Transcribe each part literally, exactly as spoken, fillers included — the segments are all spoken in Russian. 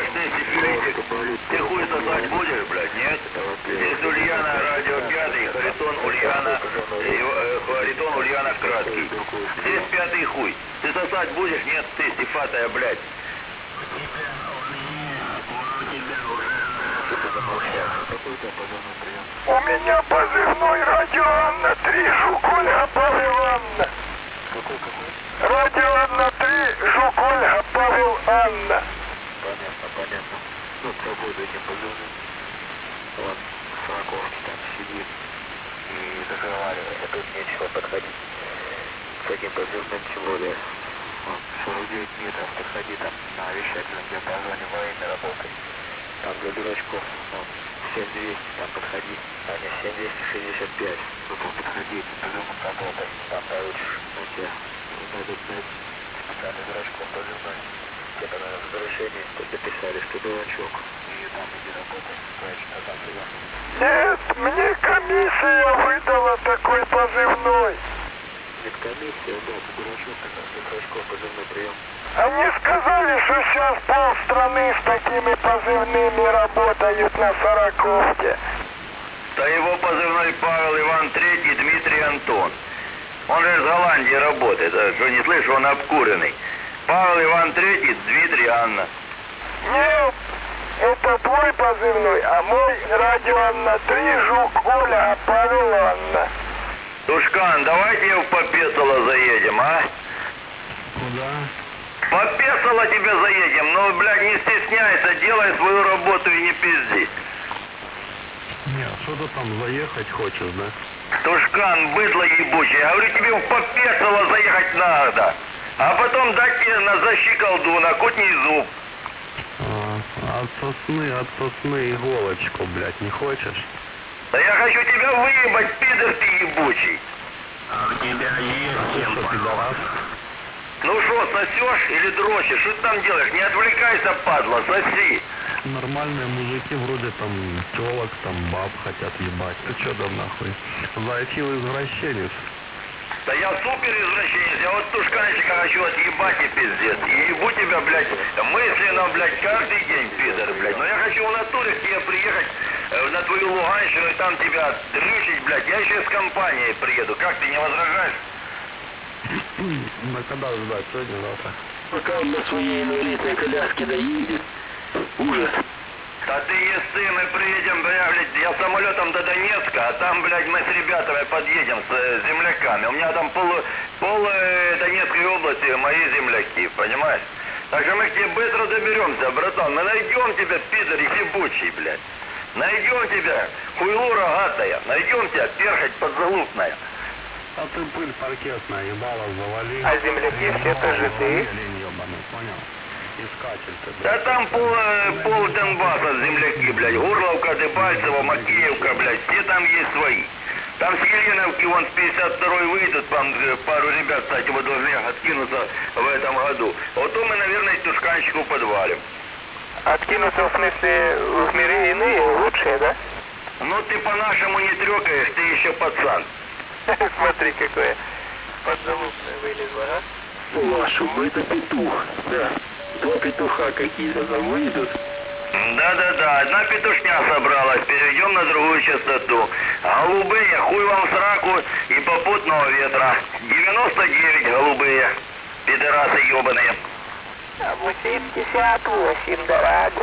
ты сифилитик, ты хуй сосать будешь, блядь, нет? Здесь Ульяна, радио пятый, Харитон, Ульяна, э, Харитон, Ульяна, краткий. Здесь пятый хуй. Ты сосать будешь, нет? Ты сифатая, блядь. У меня позывной радио Анна три, Жукольга Павел Анна. Какой, какой? Радио Анна три, Жукольга Павел Анна. Понятно, понятно. Ну, пробуду этим позывным. Он в сороковке там сидит и разговаривает, а тут нечего подходить. С этим позывным тем более. Он сорок девять метров, подходи там на вещательном диапазоне во время работы. Там за дурачков, он семь двести, там подходи. А не семь двести шестьдесят пять. Ну там подходи, позывным работай, там получишь. На тебя надо знать специальный дурачком позывной. Тебе на возвращение дописали, что дурачок. И там иди работай, точно там туда. Нет, мне комиссия выдала такой позывной. Нет, комиссия, да, ты дурачок, так как ты дурачков позывной прием. Они сказали, что сейчас полстраны с такими позывными работают на сороковке. Да его позывной Павел Иван Третий, Дмитрий Антон. Он же из Голландии работает, а что не слышу, он обкуренный. Павел Иван Третий, Дмитрий Анна. Нет, это твой позывной, а мой радио Анна три, Жук Оля, а Павел Анна. Тушкан, давайте в Попесало заедем, а? Куда? Попесало тебе заедем, но, блядь, не стесняйся, делай свою работу и не пизди. Не, а что ты там заехать хочешь, да? Тушкан, быдло ебучее, я говорю, тебе в Попесало заехать надо. А потом дать тебе на защиколду, на кутний зуб. А, от сосны, от сосны иголочку, блядь, не хочешь? Да я хочу тебя выебать, пидор ты ебучий. А у тебя есть чем, пидорас? Ну что, сосешь или дрочишь? Что ты там делаешь? Не отвлекайся, падла, соси. Нормальные мужики вроде там телок, там баб хотят ебать. Ты чё там нахуй? Зайфил извращенец. Да я супер извращенец, я вот тушканчика хочу отъебать и пиздец. И ебу тебя, блядь, мысленно, блядь, каждый день, пидор, блядь. Но я хочу в натуре к тебе приехать э, на твою Луганщину и там тебя дрючить, блядь. Я еще с компанией приеду. Как, ты не возражаешь? На когда ждать? Сегодня, завтра? Пока он на своей инвалидной коляске доедет. Ужас. Да ты если мы приедем, бля, блядь, я самолетом до Донецка, а там, блядь, мы с ребятами подъедем, с э, земляками. У меня там пол, пол э, Донецкой области мои земляки, понимаешь? Так что мы к тебе быстро доберемся, братан. Мы найдем тебя, пидор ебучий, блядь. Найдем тебя, хуйло рогатая. Найдем тебя, перхоть подзалупная. А ты пыль паркетная, ебало завали. А земляки все тоже ты? Лень ебаный, понял? Искатель ты, Да блядь. там пол, э, пол Донбасса земляки, блядь. Горловка, Дебальцево, Макеевка, блядь. Все там есть свои. Там с Еленовки вон с пятьдесят второй выйдут, там э, пару ребят, кстати, вы должны откинуться в этом году. Вот то мы, наверное, тушканчику подвалим. Откинуться в смысле в миры иные, лучшие, да? Ну ты по-нашему не трёкаешь, ты еще пацан. Смотри, какое подзалупное вылезло, а? По-вашему, это петух. Да. Два петуха какие-то там выйдут. Да-да-да, одна петушня собралась, перейдем на другую частоту. Голубые, хуй вам в сраку и попутного ветра. девяносто девять голубые, пидорасы ебаные. А восемьдесят восемь, дорогой.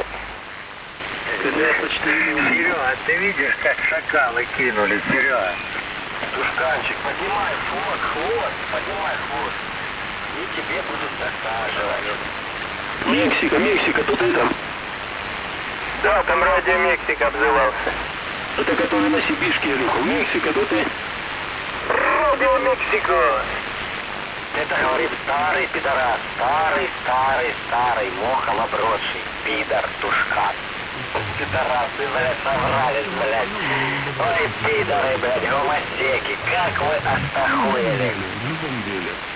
Серега, ты видишь, как шакалы кинули, Серега? Тушканчик, поднимай хвост, хвост, поднимай хвост. И тебе будет досаживать. Мексика, Мексика, тут и там. Да, там радио Мексика обзывался. Это который на Сибишке, Илюха. Мексика, тут и... Радио Мексика! Это говорит старый пидорас, старый, старый, старый, мохом обросший, пидор, тушкан. Пидорасы, блядь, собрались, блядь. Ой, пидоры, блядь, гомосеки, как вы остахуели. В любом деле.